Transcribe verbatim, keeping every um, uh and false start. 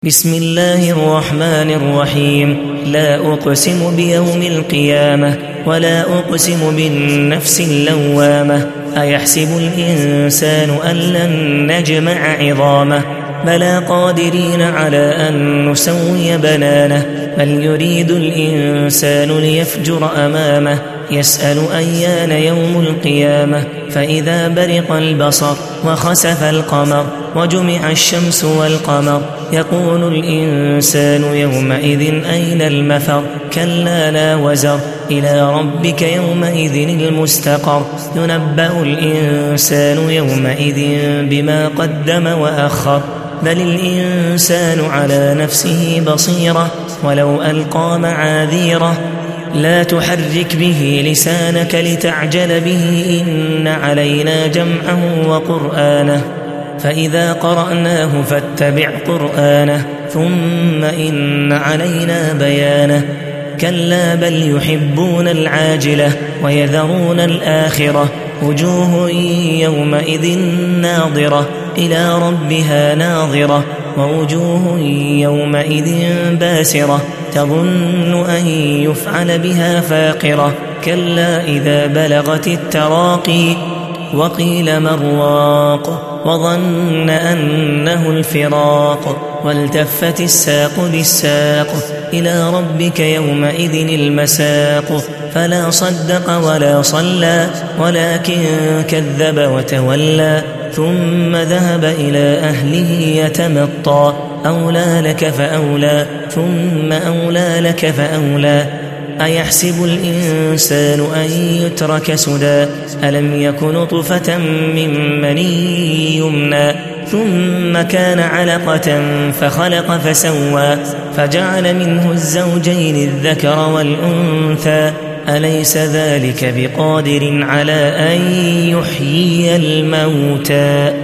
بسم الله الرحمن الرحيم. لا أقسم بيوم القيامة ولا أقسم بالنفس اللوامة. أيحسب الإنسان أن لن نجمع عظامه بلى قادرين على أن نسوي بنانه. بل يريد الإنسان ليفجر أمامه يسأل أيان يوم القيامة. فإذا برق البصر وخسف القمر وجمع الشمس والقمر يقول الإنسان يومئذ أين المفر. كلا لا وزر إلى ربك يومئذ المستقر. ينبأ الإنسان يومئذ بما قدم وأخر. بل الإنسان على نفسه بصيرة ولو ألقى معاذيره. لا تحرك به لسانك لتعجل به إن علينا جمعه وقرآنه. فإذا قرأناه فاتبع قرآنه ثم إن علينا بيانه. كلا بل يحبون العاجلة ويذرون الآخرة. وجوه يومئذ ناظرة إلى ربها ناظرة. ووجوه يومئذ باسرة تظن أن يفعل بها فاقرة. كلا إذا بلغت التراقي وقيل من راق وظن أنه الفراق. والتفت الساق بالساق إلى ربك يومئذ المساق. فلا صدق ولا صلى ولكن كذب وتولى ثم ذهب إلى أهله يتمطى. أولى لك فأولى ثم أولى لك فأولى. أيحسب الإنسان أن يترك سدى ألم يك نطفة من مني يمنى ثم كان علقة فخلق فسوى فجعل منه الزوجين الذكر والأنثى. أليس ذلك بقادر على أن يحيي الموتى.